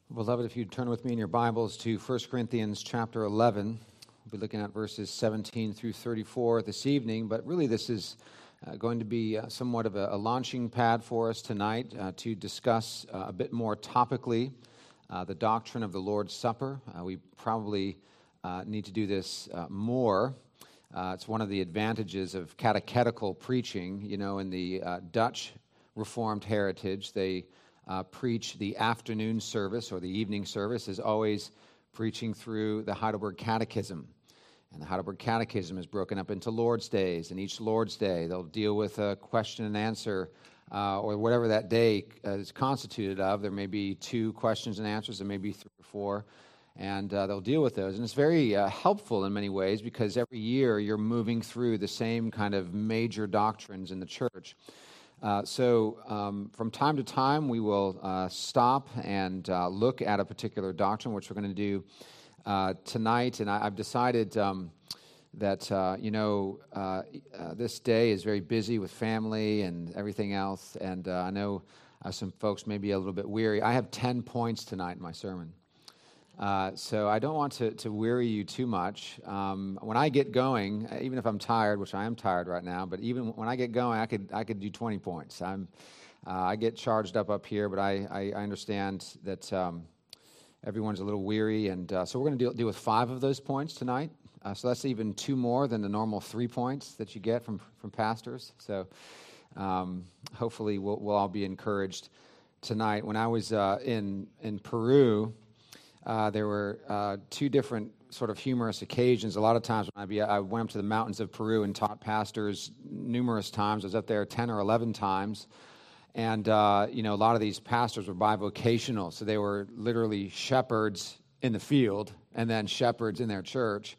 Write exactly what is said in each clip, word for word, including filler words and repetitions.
Beloved, if you'd turn with me in your Bibles to First Corinthians chapter eleven, we'll be looking at verses seventeen through thirty-four this evening, but really this is uh, going to be uh, somewhat of a, a launching pad for us tonight uh, to discuss uh, a bit more topically uh, the doctrine of the Lord's Supper. Uh, we probably uh, need to do this uh, more. Uh, it's one of the advantages of catechetical preaching. You know, in the uh, Dutch Reformed heritage, they Uh, preach the afternoon service or the evening service is always preaching through the Heidelberg Catechism. And the Heidelberg Catechism is broken up into Lord's Days, and each Lord's Day they'll deal with a question and answer uh, or whatever that day uh, is constituted of. There may be two questions and answers, there may be three or four, and uh, they'll deal with those. And it's very uh, helpful in many ways because every year you're moving through the same kind of major doctrines in the church. Uh, so um, from time to time, we will uh, stop and uh, look at a particular doctrine, which we're going to do uh, tonight. And I, I've decided um, that, uh, you know, uh, uh, this day is very busy with family and everything else. And uh, I know uh, some folks may be a little bit weary. I have ten points tonight in my sermon. Uh, so I don't want to, to weary you too much. Um, when I get going, even if I'm tired, which I am tired right now, but even when I get going, I could I could do twenty points. I'm uh, I get charged up up here, but I I, I understand that um, everyone's a little weary, and uh, so we're going to deal, deal with five of those points tonight. Uh, so that's even two more than the normal three points that you get from from pastors. So um, hopefully we'll we'll all be encouraged tonight. When I was uh, in in Peru. Uh, there were uh, two different sort of humorous occasions. A lot of times when I, be, I went up to the mountains of Peru and taught pastors numerous times. I was up there ten or eleven times. And, uh, you know, a lot of these pastors were bivocational. So they were literally shepherds in the field and then shepherds in their church.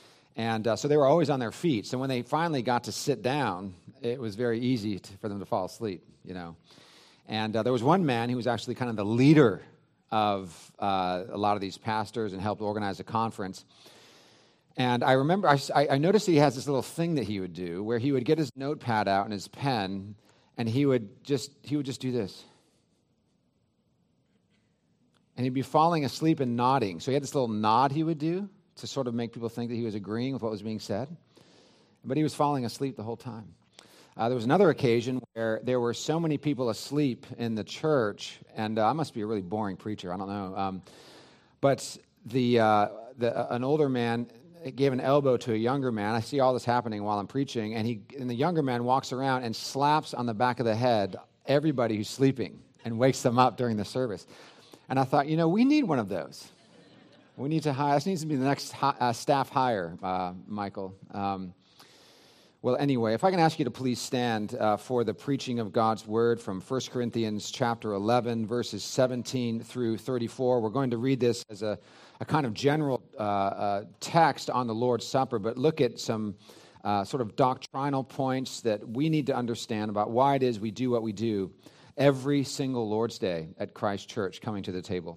And uh, so they were always on their feet. So when they finally got to sit down, it was very easy to, for them to fall asleep, you know. And uh, there was one man who was actually kind of the leader of uh, a lot of these pastors and helped organize a conference. And I remember, I, I noticed he has this little thing that he would do where he would get his notepad out and his pen, and he would just he would just do this. And he'd be falling asleep and nodding. So he had this little nod he would do to sort of make people think that he was agreeing with what was being said. But he was falling asleep the whole time. Uh, there was another occasion where there were so many people asleep in the church, and uh, I must be a really boring preacher, I don't know. Um, but the, uh, the uh, an older man gave an elbow to a younger man. I see all this happening while I'm preaching, and he and the younger man walks around and slaps on the back of the head everybody who's sleeping and wakes them up during the service. And I thought, you know, we need one of those. We need to hire. This needs to be the next hi- uh, staff hire, uh, Michael. Um, Well, anyway, if I can ask you to please stand uh, for the preaching of God's Word from First Corinthians chapter eleven, verses seventeen through thirty-four. We're going to read this as a, a kind of general uh, uh, text on the Lord's Supper, but look at some uh, sort of doctrinal points that we need to understand about why it is we do what we do every single Lord's Day at Christ Church coming to the table.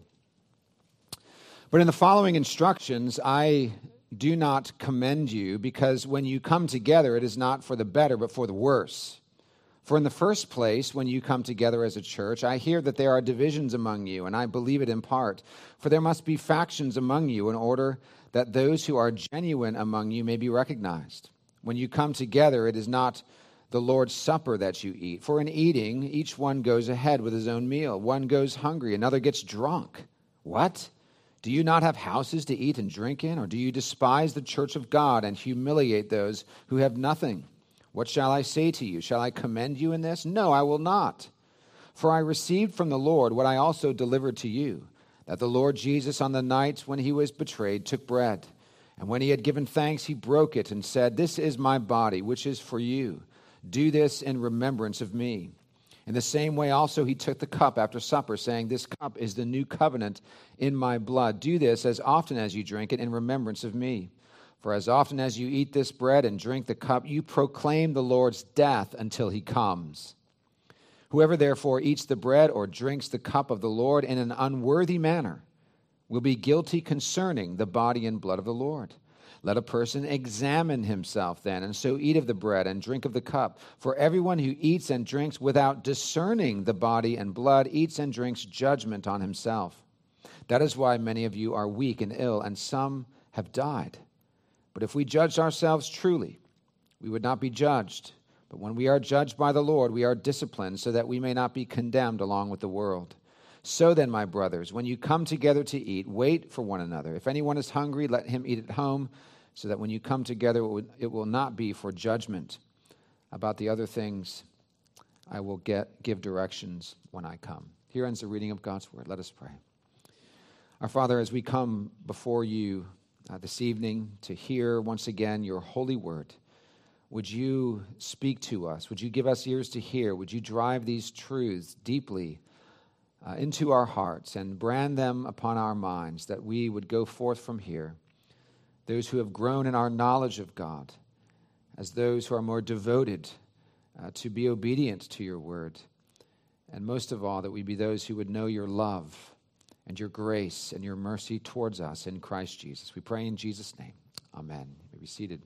But in the following instructions, I do not commend you, because when you come together, it is not for the better, but for the worse. For in the first place, when you come together as a church, I hear that there are divisions among you, and I believe it in part. For there must be factions among you in order that those who are genuine among you may be recognized. When you come together, it is not the Lord's Supper that you eat. For in eating, each one goes ahead with his own meal. One goes hungry, another gets drunk. What? Do you not have houses to eat and drink in? Or do you despise the church of God and humiliate those who have nothing? What shall I say to you? Shall I commend you in this? No, I will not. For I received from the Lord what I also delivered to you, that the Lord Jesus on the night when he was betrayed took bread. And when he had given thanks, he broke it and said, "This is my body, which is for you. Do this in remembrance of me." In the same way also he took the cup after supper, saying, "This cup is the new covenant in my blood. Do this as often as you drink it in remembrance of me. For as often as you eat this bread and drink the cup, you proclaim the Lord's death until he comes. Whoever therefore eats the bread or drinks the cup of the Lord in an unworthy manner will be guilty concerning the body and blood of the Lord. Let a person examine himself then, and so eat of the bread and drink of the cup. For everyone who eats and drinks without discerning the body and blood eats and drinks judgment on himself. That is why many of you are weak and ill, and some have died. But if we judged ourselves truly, we would not be judged. But when we are judged by the Lord, we are disciplined so that we may not be condemned along with the world. So then, my brothers, when you come together to eat, wait for one another. If anyone is hungry, let him eat at home, so that when you come together, it will not be for judgment. About the other things, I will get give directions when I come. Here ends the reading of God's word. Let us pray. Our Father, as we come before you uh, this evening to hear once again your holy word, would you speak to us? Would you give us ears to hear? Would you drive these truths deeply uh, into our hearts and brand them upon our minds, that we would go forth from here, those who have grown in our knowledge of God, as those who are more devoted uh, to be obedient to your word, and most of all, that we be those who would know your love and your grace and your mercy towards us in Christ Jesus. We pray in Jesus' name. Amen. You may be seated.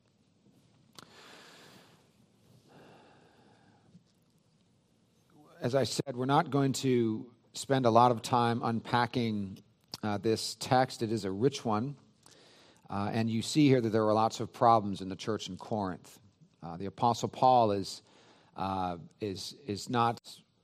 As I said, we're not going to spend a lot of time unpacking uh, this text. It is a rich one. Uh, and you see here that there are lots of problems in the church in Corinth. Uh, the Apostle Paul is, uh, is, is not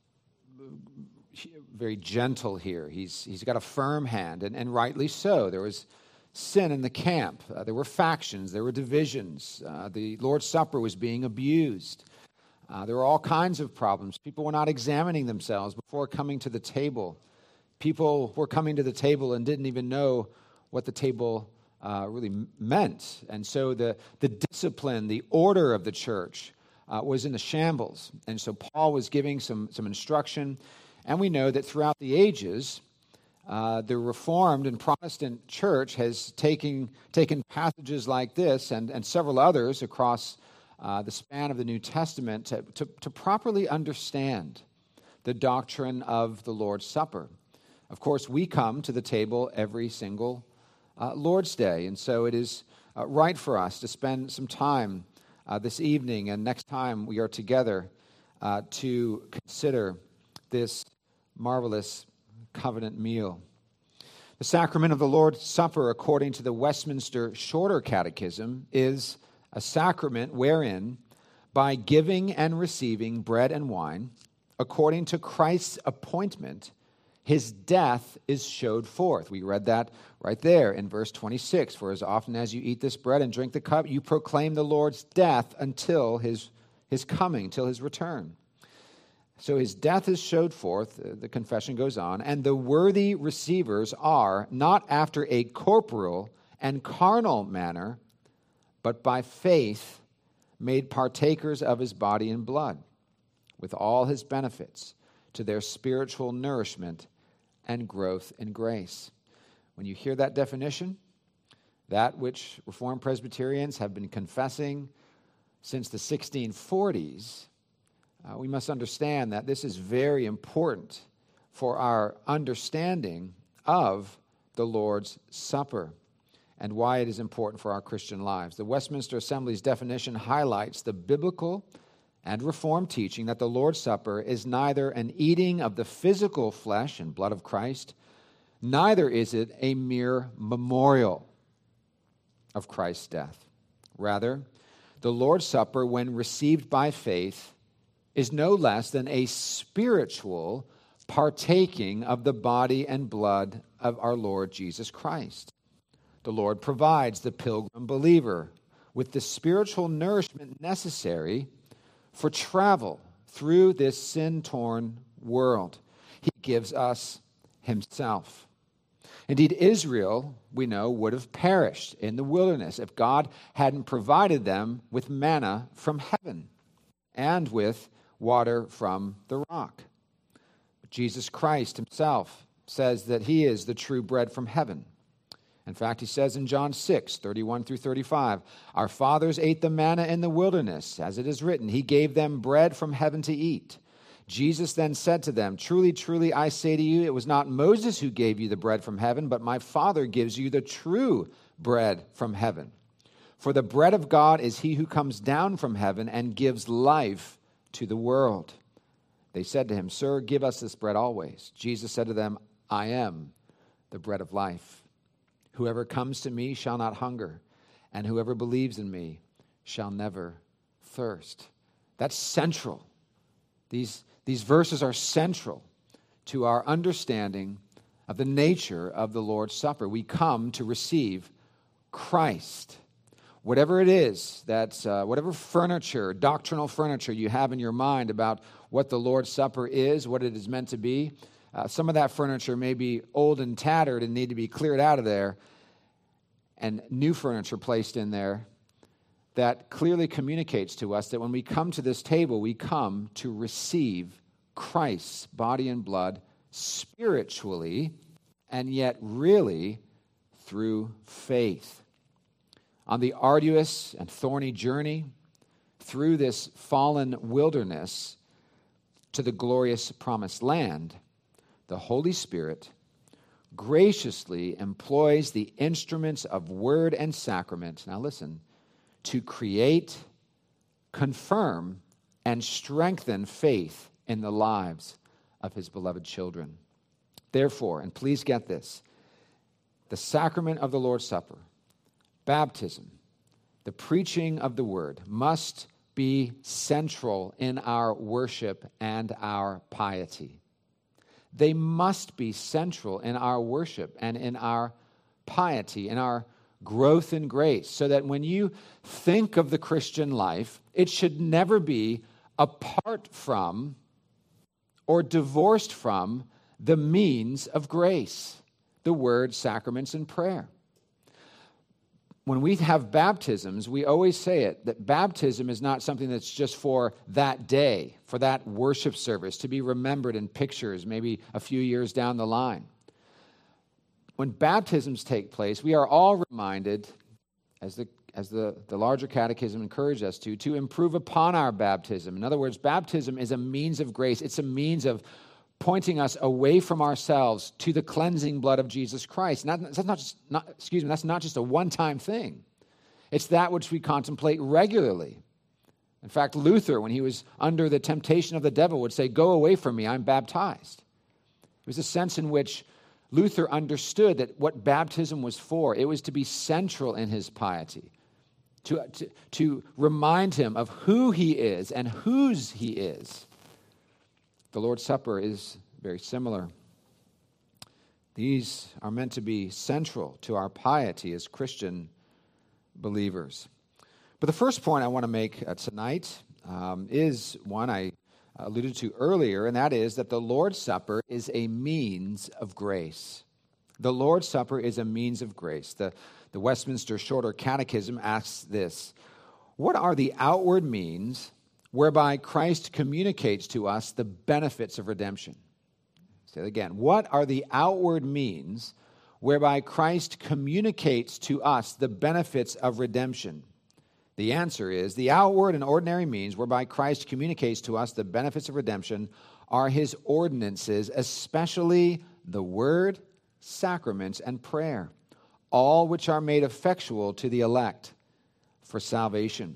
very gentle here. He's, he's got a firm hand, and, and rightly so. There was sin in the camp. Uh, there were factions. There were divisions. Uh, the Lord's Supper was being abused. Uh, there were all kinds of problems. People were not examining themselves before coming to the table. People were coming to the table and didn't even know what the table uh, really meant. And so the, the discipline, the order of the church uh, was in the shambles. And so Paul was giving some, some instruction. And we know that throughout the ages, uh, the Reformed and Protestant church has taken, taken passages like this and, and several others across Uh, the span of the New Testament to, to, to properly understand the doctrine of the Lord's Supper. Of course, we come to the table every single uh, Lord's Day, and so it is uh, right for us to spend some time uh, this evening and next time we are together uh, to consider this marvelous covenant meal. The sacrament of the Lord's Supper, according to the Westminster Shorter Catechism, is a sacrament wherein, by giving and receiving bread and wine, according to Christ's appointment, his death is showed forth. We read that right there in verse twenty-six. For as often as you eat this bread and drink the cup, you proclaim the Lord's death until his, his coming, till his return. So his death is showed forth, the confession goes on, and the worthy receivers are, not after a corporal and carnal manner, but by faith made partakers of his body and blood, with all his benefits, to their spiritual nourishment and growth in grace. When you hear that definition, that which Reformed Presbyterians have been confessing since the sixteen forties, uh, we must understand that this is very important for our understanding of the Lord's Supper and why it is important for our Christian lives. The Westminster Assembly's definition highlights the biblical and Reformed teaching that the Lord's Supper is neither an eating of the physical flesh and blood of Christ, neither is it a mere memorial of Christ's death. Rather, the Lord's Supper, when received by faith, is no less than a spiritual partaking of the body and blood of our Lord Jesus Christ. The Lord provides the pilgrim believer with the spiritual nourishment necessary for travel through this sin-torn world. He gives us himself. Indeed, Israel, we know, would have perished in the wilderness if God hadn't provided them with manna from heaven and with water from the rock. But Jesus Christ himself says that he is the true bread from heaven. In fact, he says in John six, thirty-one through thirty-five, our fathers ate the manna in the wilderness, as it is written, he gave them bread from heaven to eat. Jesus then said to them, truly, truly, I say to you, it was not Moses who gave you the bread from heaven, but my Father gives you the true bread from heaven. For the bread of God is he who comes down from heaven and gives life to the world. They said to him, Sir, give us this bread always. Jesus said to them, I am the bread of life. Whoever comes to me shall not hunger, and whoever believes in me shall never thirst. That's central. These, these verses are central to our understanding of the nature of the Lord's Supper. We come to receive Christ. Whatever it is, that's uh, whatever furniture, doctrinal furniture you have in your mind about what the Lord's Supper is, what it is meant to be, uh, some of that furniture may be old and tattered and need to be cleared out of there, and new furniture placed in there that clearly communicates to us that when we come to this table, we come to receive Christ's body and blood spiritually, and yet really through faith. On the arduous and thorny journey through this fallen wilderness to the glorious promised land, the Holy Spirit graciously employs the instruments of word and sacrament, now listen, to create, confirm, and strengthen faith in the lives of his beloved children. Therefore, and please get this, the sacrament of the Lord's Supper, baptism, the preaching of the word must be central in our worship and our piety. They must be central in our worship and in our piety, in our growth in grace, so that when you think of the Christian life, it should never be apart from or divorced from the means of grace, the word, sacraments, and prayer. When we have baptisms, we always say it, that baptism is not something that's just for that day, for that worship service, to be remembered in pictures maybe a few years down the line. When baptisms take place, we are all reminded, as the as the, the larger catechism encouraged us to, to improve upon our baptism. In other words, baptism is a means of grace. It's a means of pointing us away from ourselves to the cleansing blood of Jesus Christ. Not, that's not just, not, excuse me, that's not just a one-time thing. It's that which we contemplate regularly. In fact, Luther, when he was under the temptation of the devil, would say, "Go away from me, I'm baptized." It was a sense in which Luther understood that what baptism was for, it was to be central in his piety, to, to, to remind him of who he is and whose he is. The Lord's Supper is very similar. These are meant to be central to our piety as Christian believers. But the first point I want to make uh, tonight um, is one I alluded to earlier, and that is that the Lord's Supper is a means of grace. The Lord's Supper is a means of grace. The, the Westminster Shorter Catechism asks this: what are the outward means whereby Christ communicates to us the benefits of redemption? Say it again. What are the outward means whereby Christ communicates to us the benefits of redemption? The answer is, the outward and ordinary means whereby Christ communicates to us the benefits of redemption are his ordinances, especially the word, sacraments, and prayer, all which are made effectual to the elect for salvation.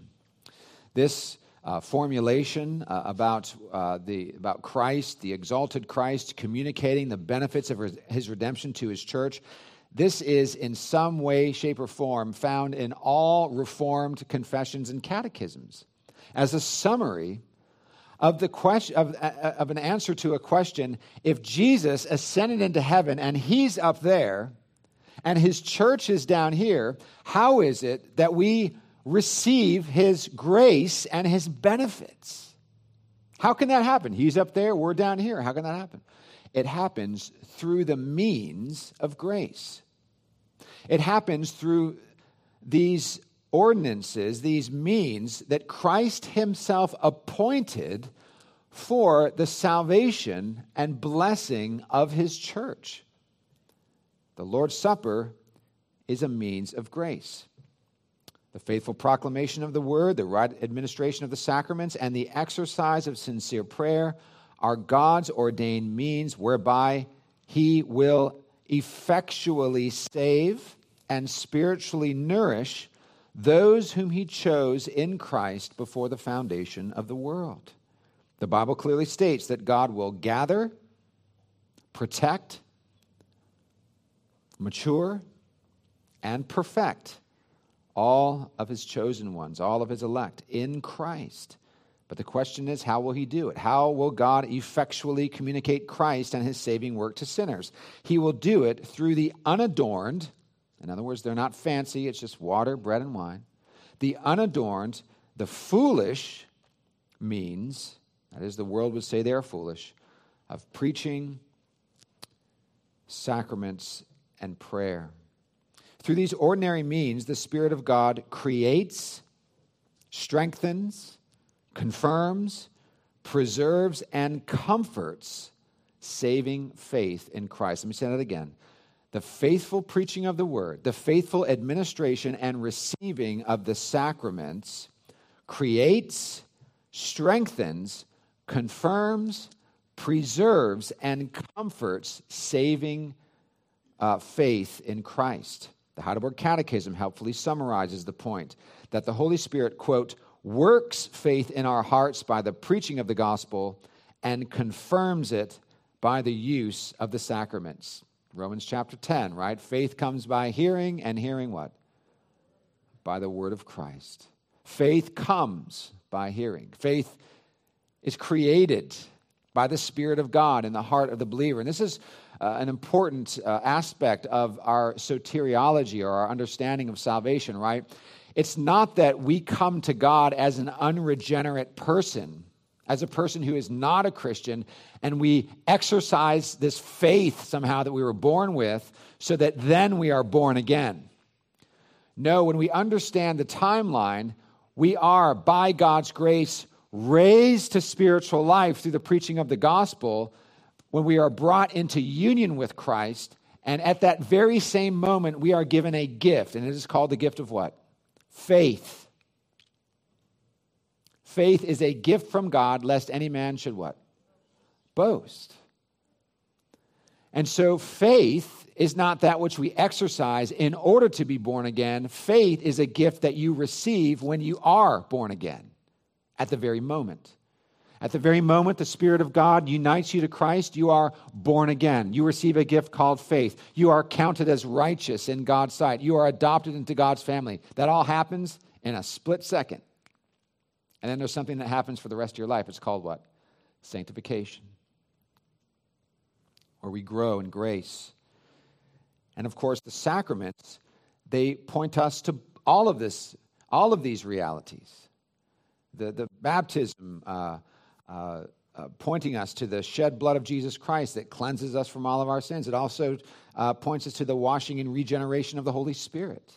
This uh, formulation uh, about uh, the about Christ, the exalted Christ, communicating the benefits of his redemption to his church, this is in some way, shape, or form found in all Reformed confessions and catechisms as a summary of the question of, of an answer to a question: if Jesus ascended into heaven and he's up there and his church is down here, how is it that we receive his grace and his benefits? How can that happen? He's up there, we're down here. How can that happen? It happens through the means of grace. It happens through these ordinances, these means that Christ himself appointed for the salvation and blessing of his church. The Lord's Supper is a means of grace. The faithful proclamation of the word, the right administration of the sacraments, and the exercise of sincere prayer are God's ordained means whereby he will effectually save and spiritually nourish those whom he chose in Christ before the foundation of the world. The Bible clearly states that God will gather, protect, mature, and perfect all of his chosen ones, all of his elect in Christ. But the question is, how will he do it? How will God effectually communicate Christ and his saving work to sinners? He will do it through the unadorned, in other words, they're not fancy, it's just water, bread, and wine. The unadorned, the foolish means, that is, the world would say they are foolish, of preaching, sacraments, and prayer. Through these ordinary means, the Spirit of God creates, strengthens, confirms, preserves, and comforts saving faith in Christ. Let me say that again. The faithful preaching of the word, the faithful administration and receiving of the sacraments creates, strengthens, confirms, preserves, and comforts saving uh, faith in Christ. The Heidelberg Catechism helpfully summarizes the point that the Holy Spirit, quote, works faith in our hearts by the preaching of the gospel and confirms it by the use of the sacraments. Romans chapter ten, right? Faith comes by hearing, and hearing what? By the word of Christ. Faith comes by hearing. Faith is created by the Spirit of God in the heart of the believer. And this is uh, an important uh, aspect of our soteriology, or our understanding of salvation, right? It's not that we come to God as an unregenerate person, as a person who is not a Christian, and we exercise this faith somehow that we were born with so that then we are born again. No, when we understand the timeline, we are, by God's grace, raised to spiritual life through the preaching of the gospel when we are brought into union with Christ, and at that very same moment we are given a gift, and it is called the gift of what? Faith. Faith is a gift from God, lest any man should what? Boast. And so faith is not that which we exercise in order to be born again. Faith is a gift that you receive when you are born again, at the very moment. At the very moment the Spirit of God unites you to Christ, you are born again. You receive a gift called faith. You are counted as righteous in God's sight. You are adopted into God's family. That all happens in a split second. And then there's something that happens for the rest of your life. It's called what? Sanctification. Where we grow in grace. And of course, the sacraments, they point us to all of this, all of these realities. The, the baptism uh, uh, uh, pointing us to the shed blood of Jesus Christ that cleanses us from all of our sins. It also uh, points us to the washing and regeneration of the Holy Spirit.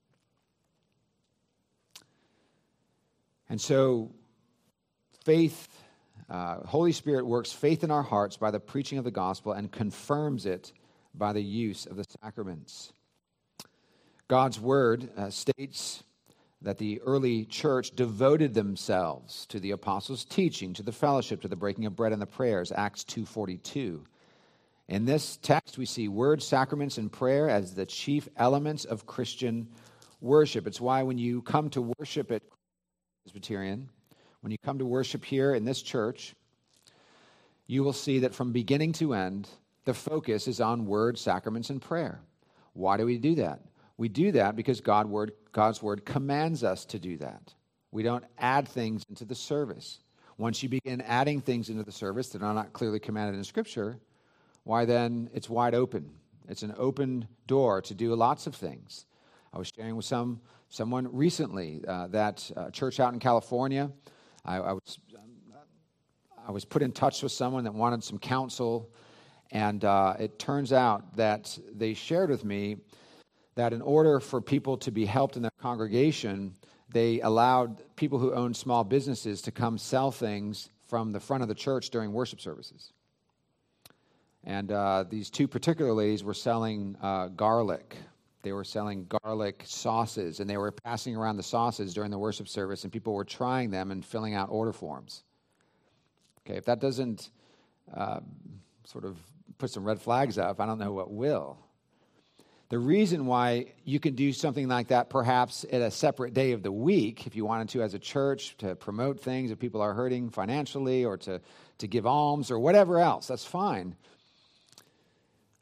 And so faith, uh, Holy Spirit works faith in our hearts by the preaching of the gospel and confirms it by the use of the sacraments. God's word uh, states that the early church devoted themselves to the apostles' teaching, to the fellowship, to the breaking of bread and the prayers, Acts two forty-two. In this text, we see word, sacraments, and prayer as the chief elements of Christian worship. It's why when you come to worship at Presbyterian, when you come to worship here in this church, you will see that from beginning to end, the focus is on word, sacraments, and prayer. Why do we do that? We do that because God word, God's word commands us to do that. We don't add things into the service. Once you begin adding things into the service that are not clearly commanded in Scripture, why then it's wide open. It's an open door to do lots of things. I was sharing with some someone recently uh, that uh, church out in California. I, I was um, I was put in touch with someone that wanted some counsel, and uh, it turns out that they shared with me that in order for people to be helped in their congregation, they allowed people who owned small businesses to come sell things from the front of the church during worship services. And uh, these two particular ladies were selling uh, garlic. They were selling garlic sauces, and they were passing around the sauces during the worship service, and people were trying them and filling out order forms. Okay, if that doesn't uh, sort of put some red flags up, I don't know what will. The reason why you can do something like that perhaps at a separate day of the week, if you wanted to as a church, to promote things if people are hurting financially, or to, to give alms or whatever else, that's fine.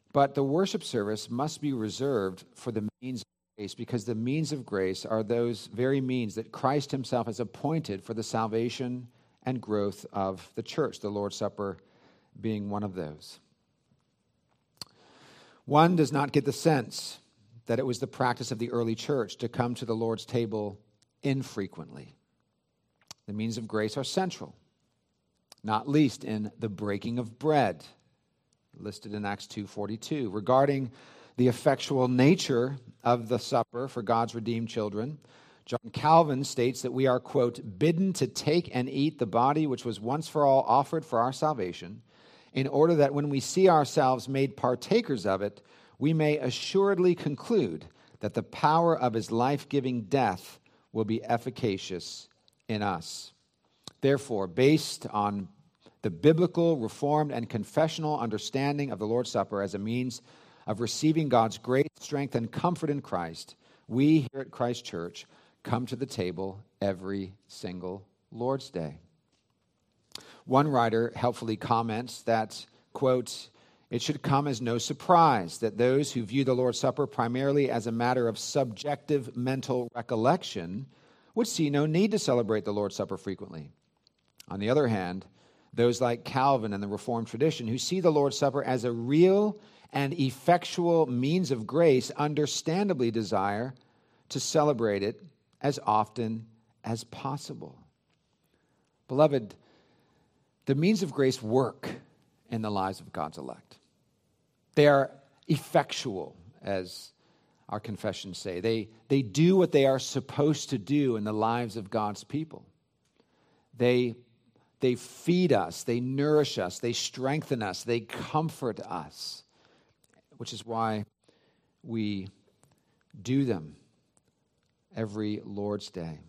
But the worship service must be reserved for the means of grace, because the means of grace are those very means that Christ himself has appointed for the salvation and growth of the church, the Lord's Supper being one of those. One does not get the sense that it was the practice of the early church to come to the Lord's table infrequently. The means of grace are central, not least in the breaking of bread, listed in Acts two forty-two. Regarding the effectual nature of the supper for God's redeemed children, John Calvin states that we are, quote, bidden to take and eat the body which was once for all offered for our salvation, in order that when we see ourselves made partakers of it, we may assuredly conclude that the power of his life-giving death will be efficacious in us. Therefore, based on the biblical, reformed, and confessional understanding of the Lord's Supper as a means of receiving God's great strength and comfort in Christ, we here at Christ Church come to the table every single Lord's Day. One writer helpfully comments that, quote, it should come as no surprise that those who view the Lord's Supper primarily as a matter of subjective mental recollection would see no need to celebrate the Lord's Supper frequently. On the other hand, those like Calvin and the Reformed tradition who see the Lord's Supper as a real and effectual means of grace understandably desire to celebrate it as often as possible. Beloved, the means of grace work in the lives of God's elect. They are effectual, as our confessions say. They, they do what they are supposed to do in the lives of God's people. They, they feed us, they nourish us, they strengthen us, they comfort us, which is why we do them every Lord's Day.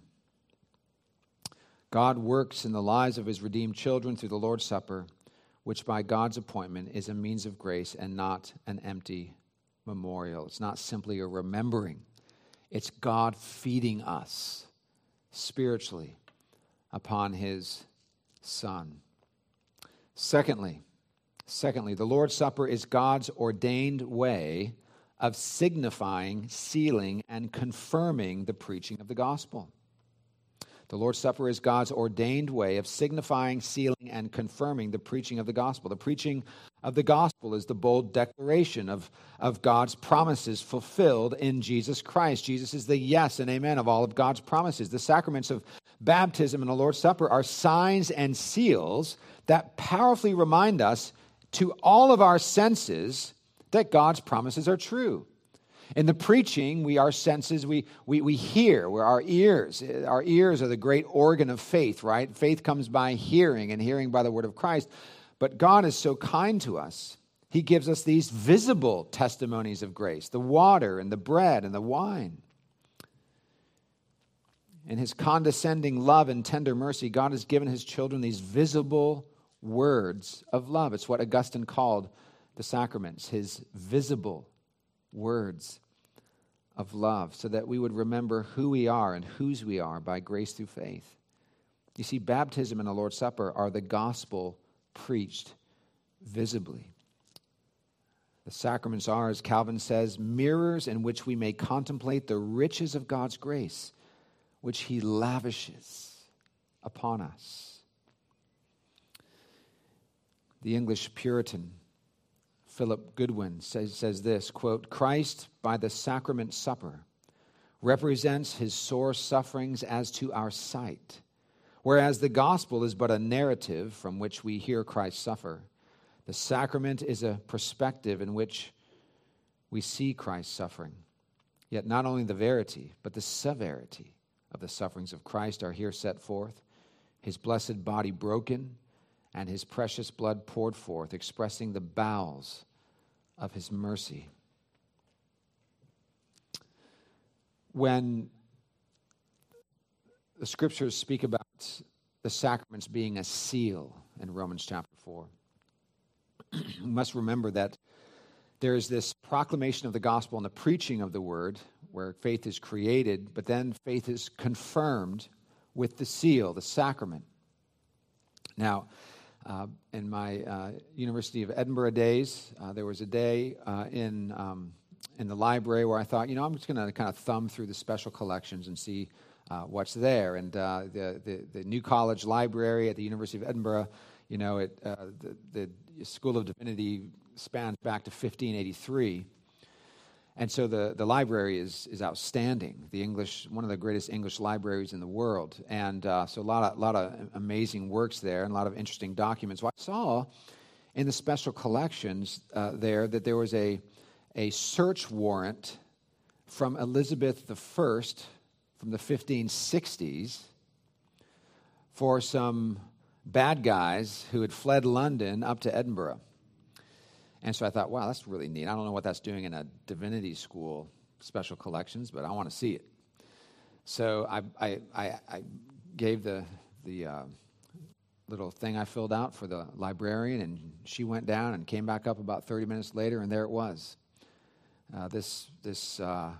God works in the lives of his redeemed children through the Lord's Supper, which by God's appointment is a means of grace and not an empty memorial. It's not simply a remembering. It's God feeding us spiritually upon his Son. Secondly, secondly, the Lord's Supper is God's ordained way of signifying, sealing, and confirming the preaching of the gospel. The Lord's Supper is God's ordained way of signifying, sealing, and confirming the preaching of the gospel. The preaching of the gospel is the bold declaration of, of God's promises fulfilled in Jesus Christ. Jesus is the yes and amen of all of God's promises. The sacraments of baptism and the Lord's Supper are signs and seals that powerfully remind us to all of our senses that God's promises are true. In the preaching, we our senses, we, we, we hear, we're our ears. Our ears are the great organ of faith, right? Faith comes by hearing, and hearing by the word of Christ. But God is so kind to us. He gives us these visible testimonies of grace, the water and the bread and the wine. In his condescending love and tender mercy, God has given his children these visible words of love. It's what Augustine called the sacraments, his visible words of love, so that we would remember who we are and whose we are by grace through faith. You see, baptism and the Lord's Supper are the gospel preached visibly. The sacraments are, as Calvin says, mirrors in which we may contemplate the riches of God's grace, which he lavishes upon us. The English Puritan Philip Goodwin says, says this, quote, Christ, by the sacrament supper, represents his sore sufferings as to our sight, whereas the gospel is but a narrative from which we hear Christ suffer. The sacrament is a perspective in which we see Christ suffering. Yet not only the verity, but the severity of the sufferings of Christ are here set forth, his blessed body broken, and his precious blood poured forth, expressing the bowels of his mercy. When the scriptures speak about the sacraments being a seal in Romans chapter four, we must remember that there is this proclamation of the gospel and the preaching of the word, where faith is created, but then faith is confirmed with the seal, the sacrament. Now, Uh, in my uh, University of Edinburgh days, uh, there was a day uh, in um, in the library where I thought, you know, I'm just going to kind of thumb through the special collections and see uh, what's there. And uh, the, the the New College Library at the University of Edinburgh, you know, it uh, the, the School of Divinity spans back to fifteen eighty-three. And so the, the library is is outstanding. The English, one of the greatest English libraries in the world, and uh, so a lot of lot of amazing works there, and a lot of interesting documents. Well, I saw in the special collections uh, there that there was a a search warrant from Elizabeth the First from the fifteen sixties for some bad guys who had fled London up to Edinburgh. And so I thought, wow, that's really neat. I don't know what that's doing in a divinity school special collections, but I want to see it. So I I, I, I gave the the uh, little thing I filled out for the librarian, and she went down and came back up about thirty minutes later, and there it was. Uh, this this uh,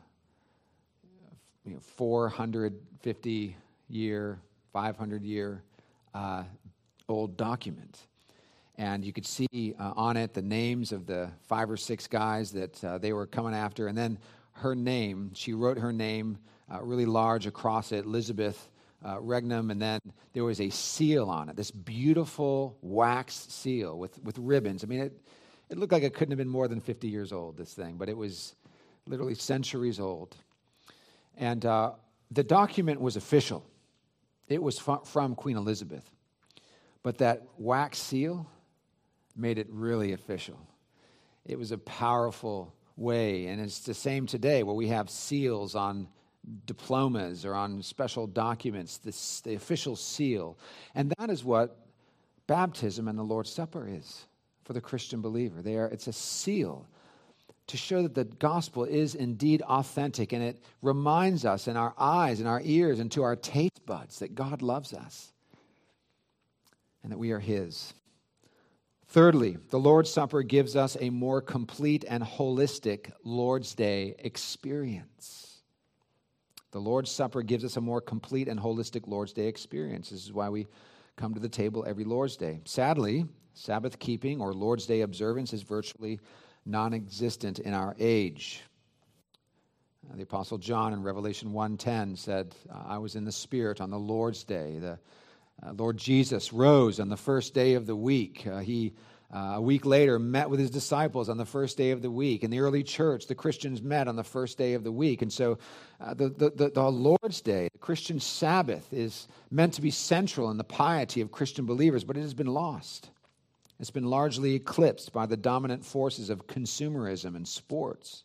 you know, four hundred fifty year, five hundred year uh, old document. And you could see uh, on it the names of the five or six guys that uh, they were coming after. And then her name, she wrote her name uh, really large across it, Elizabeth uh, Regnum. And then there was a seal on it, this beautiful wax seal with, with ribbons. I mean, it, it looked like it couldn't have been more than fifty years old, this thing. But it was literally centuries old. And uh, the document was official. It was f- from Queen Elizabeth. But that wax seal made it really official. It was a powerful way, and it's the same today where we have seals on diplomas or on special documents, this, the official seal. And that is what baptism and the Lord's Supper is for the Christian believer. They are, it's a seal to show that the gospel is indeed authentic, and it reminds us in our eyes and our ears and to our taste buds that God loves us and that we are His. Thirdly, the Lord's Supper gives us a more complete and holistic Lord's Day experience. The Lord's Supper gives us a more complete and holistic Lord's Day experience. This is why we come to the table every Lord's Day. Sadly, Sabbath keeping or Lord's Day observance is virtually non-existent in our age. Uh, the Apostle John in Revelation one ten said, I was in the Spirit on the Lord's Day. The Uh, Lord Jesus rose on the first day of the week. Uh, he, uh, a week later, met with his disciples on the first day of the week. In the early church, the Christians met on the first day of the week. And so uh, the, the, the, the Lord's Day, the Christian Sabbath, is meant to be central in the piety of Christian believers, but it has been lost. It's been largely eclipsed by the dominant forces of consumerism and sports.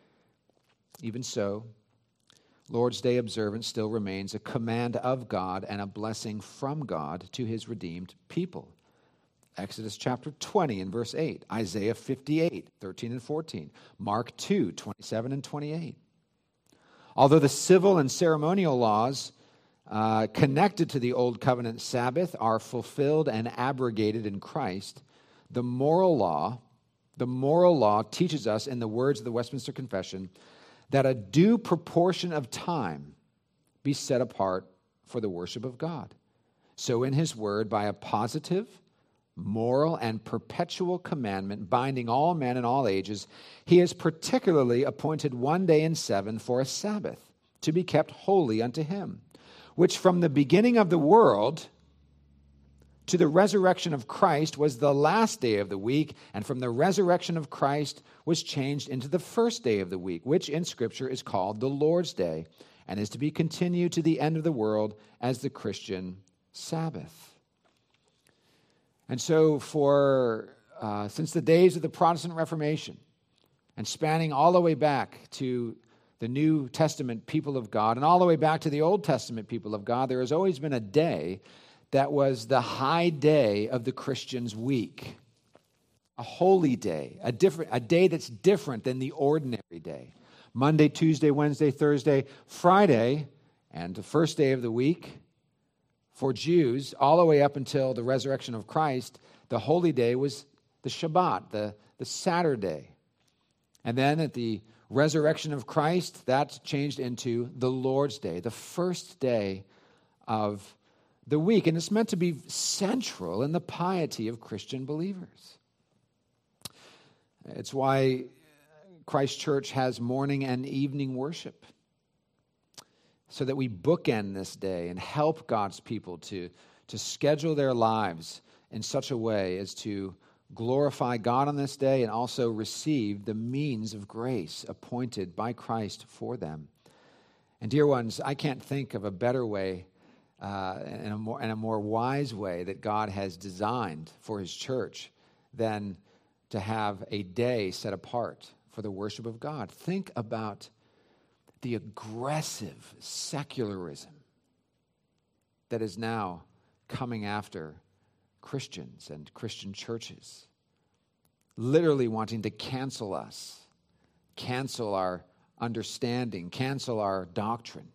Even so, Lord's Day observance still remains a command of God and a blessing from God to His redeemed people. Exodus chapter twenty and verse eight, Isaiah fifty-eight, thirteen and fourteen, Mark two, twenty-seven and twenty-eight. Although the civil and ceremonial laws uh, connected to the Old Covenant Sabbath are fulfilled and abrogated in Christ, the moral law, the moral law teaches us in the words of the Westminster Confession that a due proportion of time be set apart for the worship of God. So in His word, by a positive, moral, and perpetual commandment binding all men in all ages, He has particularly appointed one day in seven for a Sabbath, to be kept holy unto Him, which from the beginning of the world to the resurrection of Christ was the last day of the week, and from the resurrection of Christ was changed into the first day of the week, which in Scripture is called the Lord's Day, and is to be continued to the end of the world as the Christian Sabbath. And so for, uh, since the days of the Protestant Reformation, and spanning all the way back to the New Testament people of God, and all the way back to the Old Testament people of God, there has always been a day that was the high day of the Christian's week, a holy day, a different, a day that's different than the ordinary day. Monday, Tuesday, Wednesday, Thursday, Friday, and the first day of the week for Jews, all the way up until the resurrection of Christ, the holy day was the Shabbat, the, the Saturday. And then at the resurrection of Christ, that changed into the Lord's Day, the first day of the week, and it's meant to be central in the piety of Christian believers. It's why Christ Church has morning and evening worship, so that we bookend this day and help God's people to, to schedule their lives in such a way as to glorify God on this day and also receive the means of grace appointed by Christ for them. And dear ones, I can't think of a better way uh, and, a more, and a more wise way that God has designed for his church than to have a day set apart for the worship of God. Think about the aggressive secularism that is now coming after Christians and Christian churches, literally wanting to cancel us, cancel our understanding, cancel our doctrine.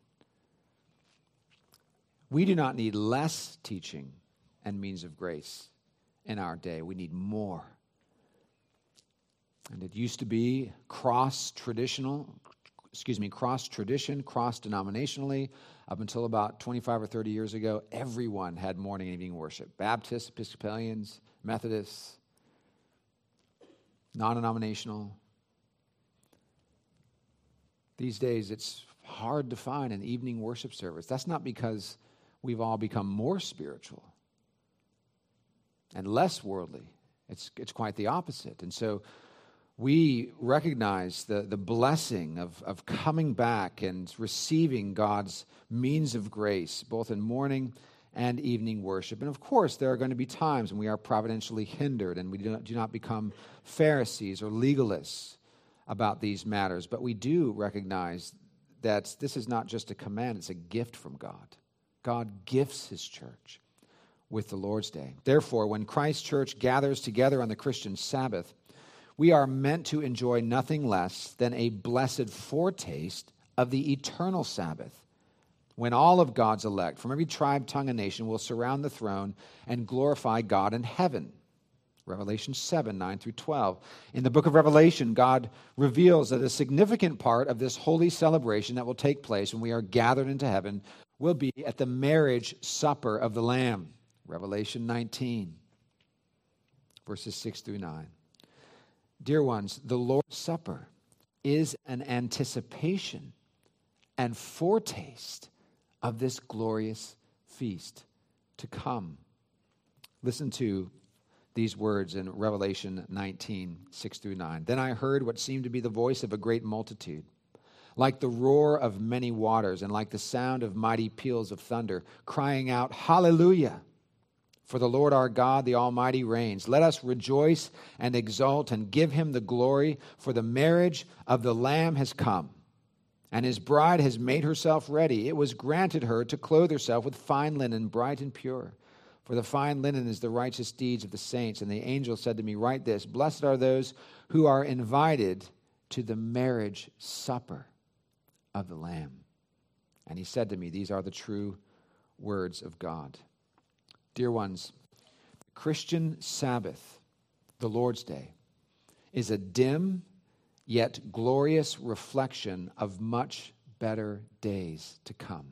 We do not need less teaching and means of grace in our day. We need more. And it used to be cross-traditional, excuse me, cross-tradition, cross-denominationally. Up until about twenty-five or thirty years ago, everyone had morning and evening worship. Baptists, Episcopalians, Methodists, non-denominational. These days, it's hard to find an evening worship service. That's not because we've all become more spiritual and less worldly. It's, it's quite the opposite. And so we recognize the, the blessing of, of coming back and receiving God's means of grace, both in morning and evening worship. And of course, there are going to be times when we are providentially hindered and we do not, do not become Pharisees or legalists about these matters. But we do recognize that this is not just a command, it's a gift from God. God gifts his church with the Lord's Day. Therefore, when Christ's church gathers together on the Christian Sabbath, we are meant to enjoy nothing less than a blessed foretaste of the eternal Sabbath, when all of God's elect from every tribe, tongue, and nation will surround the throne and glorify God in heaven. Revelation seven, nine through twelve. In the book of Revelation, God reveals that a significant part of this holy celebration that will take place when we are gathered into heaven will be at the marriage supper of the Lamb. Revelation nineteen, verses six through nine. Dear ones, the Lord's Supper is an anticipation and foretaste of this glorious feast to come. Listen to these words in Revelation nineteen, six through nine. Then I heard what seemed to be the voice of a great multitude, like the roar of many waters and like the sound of mighty peals of thunder, crying out, Hallelujah! For the Lord our God, the Almighty, reigns. Let us rejoice and exult and give him the glory, for the marriage of the Lamb has come, and his bride has made herself ready. It was granted her to clothe herself with fine linen, bright and pure. For the fine linen is the righteous deeds of the saints. And the angel said to me, Write this, Blessed are those who are invited to the marriage supper of the Lamb. And he said to me, These are the true words of God. Dear ones, the Christian Sabbath, the Lord's Day, is a dim yet glorious reflection of much better days to come.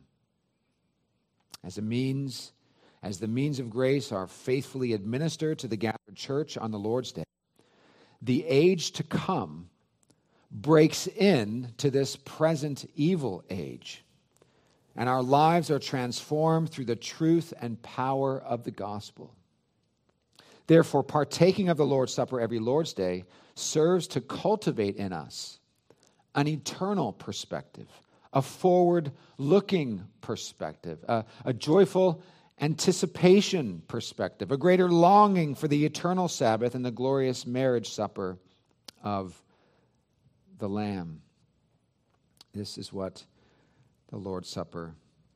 As a means, as the means of grace are faithfully administered to the gathered church on the Lord's Day, the age to come breaks in to this present evil age, and our lives are transformed through the truth and power of the gospel. Therefore, partaking of the Lord's Supper every Lord's Day serves to cultivate in us an eternal perspective, a forward-looking perspective, a, a joyful anticipation perspective, a greater longing for the eternal Sabbath and the glorious marriage supper of the Lamb. This is what the Lord's Supper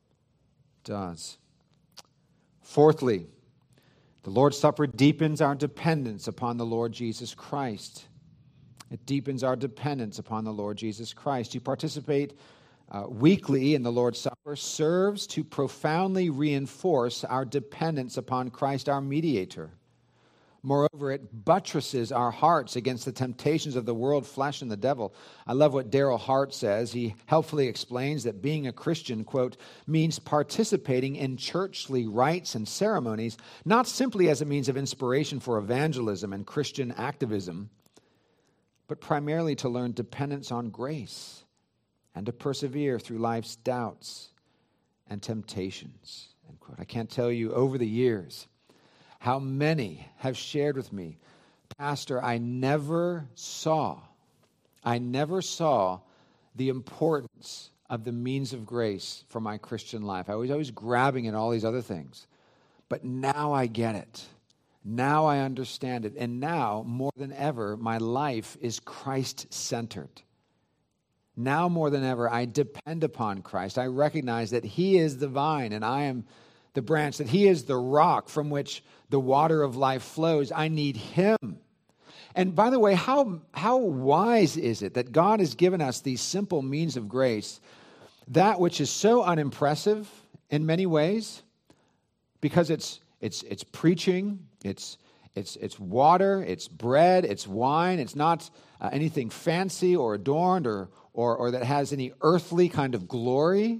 does. Fourthly, the Lord's Supper deepens our dependence upon the Lord Jesus Christ. It deepens our dependence upon the Lord Jesus Christ. To participate uh, weekly in the Lord's Supper serves to profoundly reinforce our dependence upon Christ, our mediator. Moreover, it buttresses our hearts against the temptations of the world, flesh, and the devil. I love what Darrell Hart says. He helpfully explains that being a Christian, quote, means participating in churchly rites and ceremonies, not simply as a means of inspiration for evangelism and Christian activism, but primarily to learn dependence on grace and to persevere through life's doubts and temptations, end quote. I can't tell you over the years how many have shared with me, Pastor, I never saw, I never saw the importance of the means of grace for my Christian life. I was always grabbing at all these other things. But now I get it. Now I understand it. And now, more than ever, my life is Christ-centered. Now more than ever, I depend upon Christ. I recognize that He is the vine and I am the branch, that He is the rock from which the water of life flows. I need Him. And by the way, how, how wise is it that God has given us these simple means of grace, that which is so unimpressive in many ways, because it's it's it's preaching, it's it's it's water, it's bread, it's wine, it's not uh, anything fancy or adorned or or or that has any earthly kind of glory.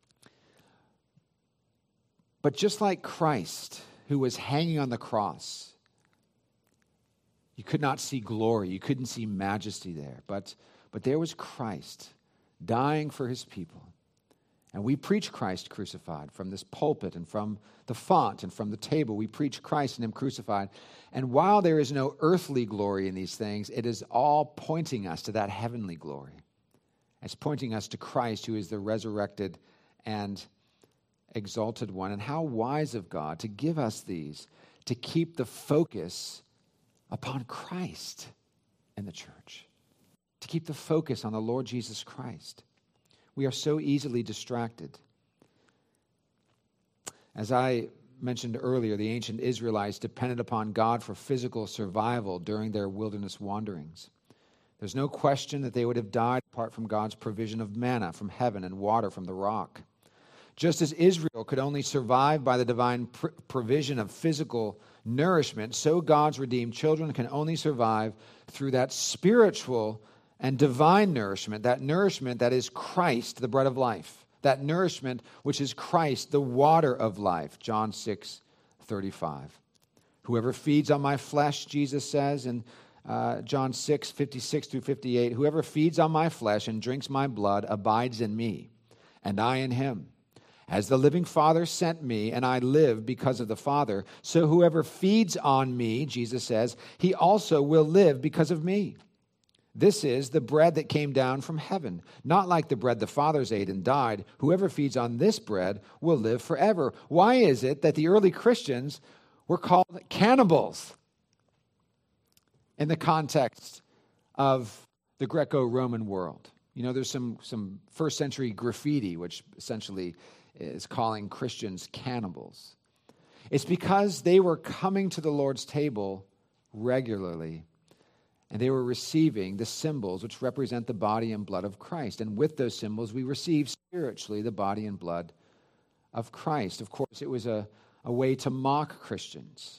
But just like Christ, who was hanging on the cross, you could not see glory, you couldn't see majesty there. But, but there was Christ dying for His people. And we preach Christ crucified from this pulpit and from the font and from the table. We preach Christ and Him crucified. And while there is no earthly glory in these things, it is all pointing us to that heavenly glory. It's pointing us to Christ, who is the resurrected and exalted one. And how wise of God to give us these, to keep the focus upon Christ in the church, to keep the focus on the Lord Jesus Christ. We are so easily distracted. As I mentioned earlier, the ancient Israelites depended upon God for physical survival during their wilderness wanderings. There's no question that they would have died apart from God's provision of manna from heaven and water from the rock. Just as Israel could only survive by the divine pr- provision of physical nourishment, so God's redeemed children can only survive through that spiritual and divine nourishment, that nourishment that is Christ, the bread of life, that nourishment which is Christ, the water of life, John six thirty-five. Whoever feeds on my flesh, Jesus says in uh, John six fifty-six through fifty-eight, whoever feeds on my flesh and drinks my blood abides in me, and I in him. As the living Father sent me, and I live because of the Father, so whoever feeds on me, Jesus says, he also will live because of me. This is the bread that came down from heaven, not like the bread the fathers ate and died. Whoever feeds on this bread will live forever. Why is it that the early Christians were called cannibals in the context of the Greco-Roman world? You know, there's some, some first century graffiti, which essentially is calling Christians cannibals. It's because they were coming to the Lord's table regularly, and they were receiving the symbols which represent the body and blood of Christ. And with those symbols, we receive spiritually the body and blood of Christ. Of course, it was a, a way to mock Christians.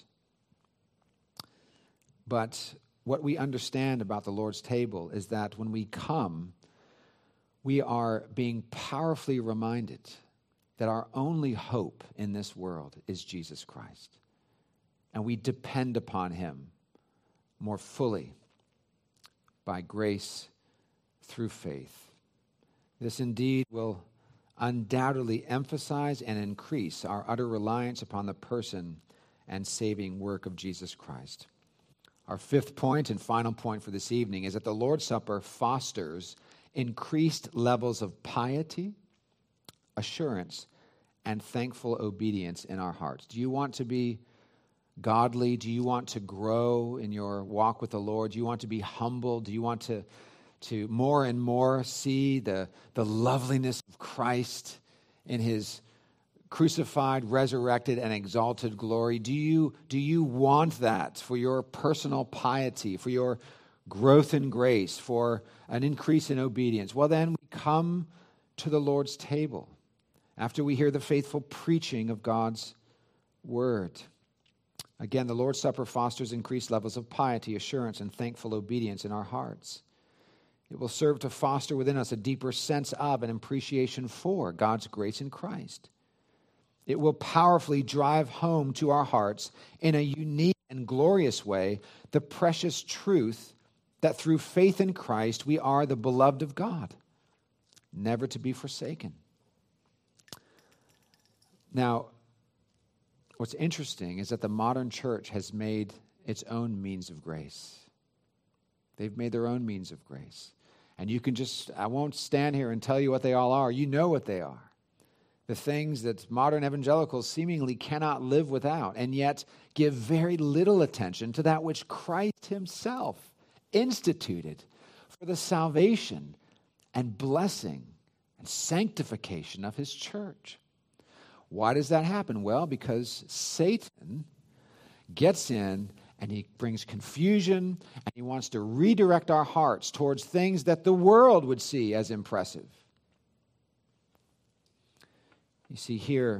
But what we understand about the Lord's table is that when we come, we are being powerfully reminded that our only hope in this world is Jesus Christ. And we depend upon Him more fully by grace through faith. This indeed will undoubtedly emphasize and increase our utter reliance upon the person and saving work of Jesus Christ. Our fifth point and final point for this evening is that the Lord's Supper fosters increased levels of piety, assurance, and thankful obedience in our hearts. Do you want to be godly? Do you want to grow in your walk with the Lord? Do you want to be humble? Do you want to, to more and more see the, the loveliness of Christ in His crucified, resurrected, and exalted glory? Do you, do you want that for your personal piety, for your growth in grace, for an increase in obedience? Well, then we come to the Lord's table after we hear the faithful preaching of God's word. Again, the Lord's Supper fosters increased levels of piety, assurance, and thankful obedience in our hearts. It will serve to foster within us a deeper sense of and appreciation for God's grace in Christ. It will powerfully drive home to our hearts in a unique and glorious way the precious truth that through faith in Christ we are the beloved of God, never to be forsaken. Now, what's interesting is that the modern church has made its own means of grace. They've made their own means of grace. And you can just, I won't stand here and tell you what they all are. You know what they are. The things that modern evangelicals seemingly cannot live without, and yet give very little attention to that which Christ himself instituted for the salvation and blessing and sanctification of his church. Why does that happen? Well, because Satan gets in and he brings confusion and he wants to redirect our hearts towards things that the world would see as impressive. You see, here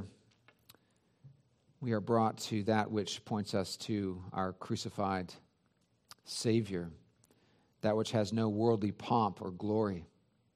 we are brought to that which points us to our crucified Savior, that which has no worldly pomp or glory,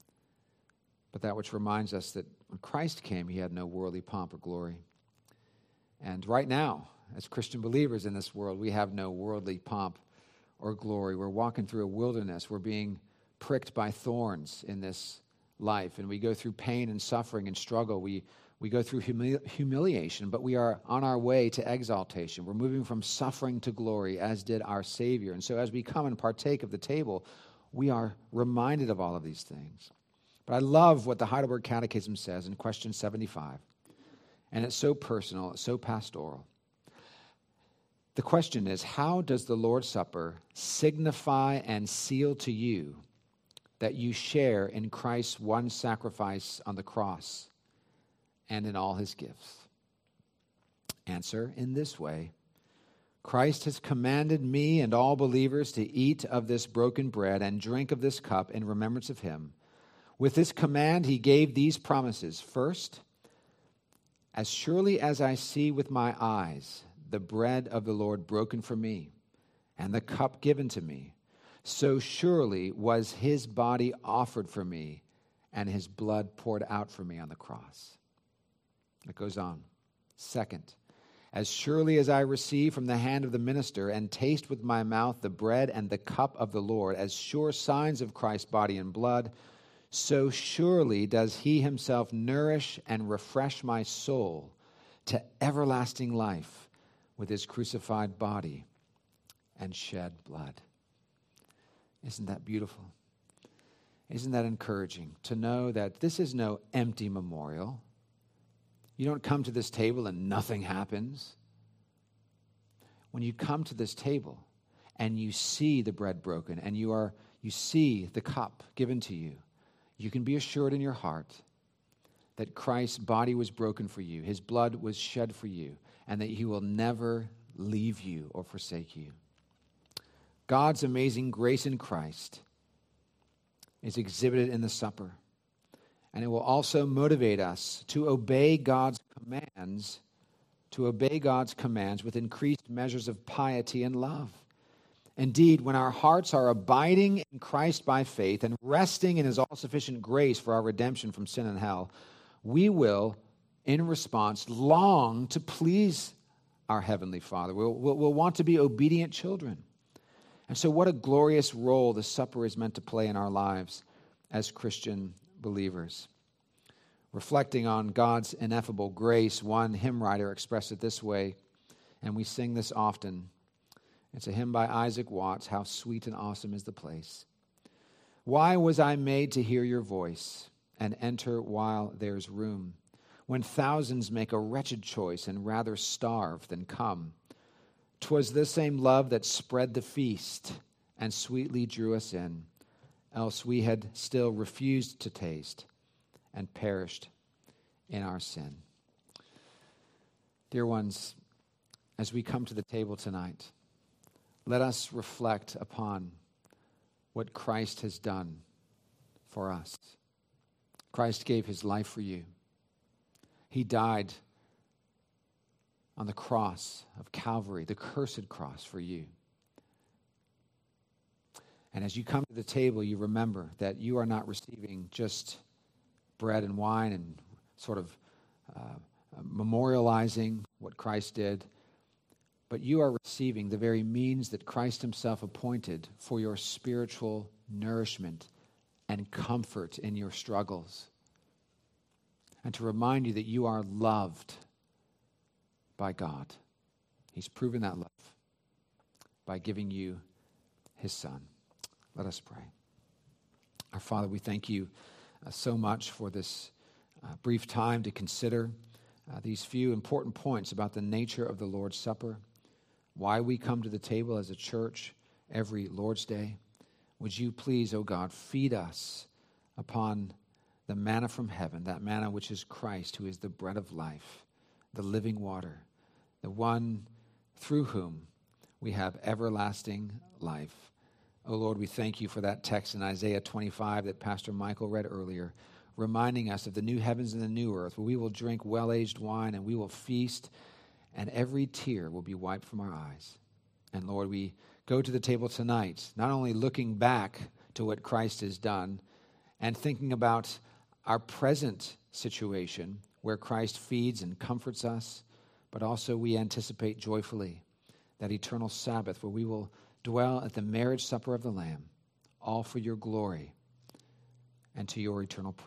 but that which reminds us that when Christ came, he had no worldly pomp or glory. And right now, as Christian believers in this world, we have no worldly pomp or glory. We're walking through a wilderness. We're being pricked by thorns in this life, and we go through pain and suffering and struggle. We we go through humili- humiliation, but we are on our way to exaltation. We're moving from suffering to glory, as did our Savior. And so as we come and partake of the table, we are reminded of all of these things. But I love what the Heidelberg Catechism says in question seventy-five. And it's so personal, it's so pastoral. The question is, how does the Lord's Supper signify and seal to you that you share in Christ's one sacrifice on the cross and in all his gifts? Answer, in this way. Christ has commanded me and all believers to eat of this broken bread and drink of this cup in remembrance of him. With this command, he gave these promises. First, as surely as I see with my eyes the bread of the Lord broken for me and the cup given to me, so surely was his body offered for me and his blood poured out for me on the cross. It goes on. Second, as surely as I receive from the hand of the minister and taste with my mouth the bread and the cup of the Lord as sure signs of Christ's body and blood, so surely does he himself nourish and refresh my soul to everlasting life with his crucified body and shed blood. Isn't that beautiful? Isn't that encouraging to know that this is no empty memorial? You don't come to this table and nothing happens. When you come to this table and you see the bread broken and you are you see the cup given to you, you can be assured in your heart that Christ's body was broken for you, his blood was shed for you, and that he will never leave you or forsake you. God's amazing grace in Christ is exhibited in the supper, and it will also motivate us to obey God's commands, to obey God's commands with increased measures of piety and love. Indeed, when our hearts are abiding in Christ by faith and resting in his all-sufficient grace for our redemption from sin and hell, we will, in response, long to please our Heavenly Father. We'll, we'll, we'll want to be obedient children. And so what a glorious role the supper is meant to play in our lives as Christian believers. Reflecting on God's ineffable grace, one hymn writer expressed it this way, and we sing this often. It's a hymn by Isaac Watts, How Sweet and Awesome is the Place. Why was I made to hear your voice and enter while there's room, when thousands make a wretched choice and rather starve than come? 'Twas this same love that spread the feast and sweetly drew us in, else we had still refused to taste and perished in our sin. Dear ones, as we come to the table tonight, let us reflect upon what Christ has done for us. Christ gave his life for you. He died on the cross of Calvary, the cursed cross for you. And as you come to the table, you remember that you are not receiving just bread and wine and sort of uh, memorializing what Christ did, but you are receiving the very means that Christ himself appointed for your spiritual nourishment and comfort in your struggles. And to remind you that you are loved by God. He's proven that love by giving you his Son. Let us pray. Our Father, we thank you uh, so much for this uh, brief time to consider uh, these few important points about the nature of the Lord's Supper, why we come to the table as a church every Lord's Day. Would you please, O God, feed us upon the manna from heaven, that manna which is Christ, who is the bread of life, the living water, the one through whom we have everlasting life. Oh Lord, we thank you for that text in Isaiah twenty-five that Pastor Michael read earlier, reminding us of the new heavens and the new earth, where we will drink well-aged wine and we will feast, and every tear will be wiped from our eyes. And Lord, we go to the table tonight, not only looking back to what Christ has done and thinking about our present situation where Christ feeds and comforts us, but also we anticipate joyfully that eternal Sabbath where we will dwell at the marriage supper of the Lamb, all for your glory and to your eternal praise.